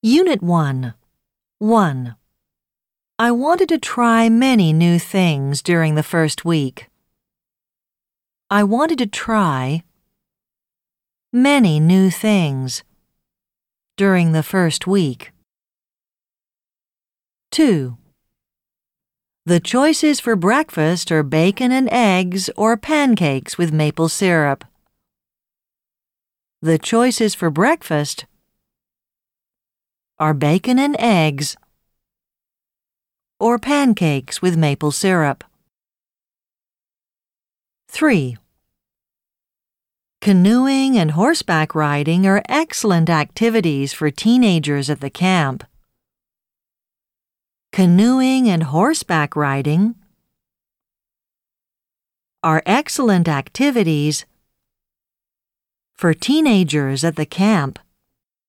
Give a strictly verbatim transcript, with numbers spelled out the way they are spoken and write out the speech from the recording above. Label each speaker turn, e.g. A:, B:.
A: Unit one. one. I wanted to try many new things during the first week. I wanted to try many new things during the first week. two. The choices for breakfast are bacon and eggs or pancakes with maple syrup. The choices for breakfast are bacon and eggs or pancakes with maple syrup. three. Canoeing and horseback riding are excellent activities for teenagers at the camp. Canoeing and horseback riding are excellent activities for teenagers at the camp.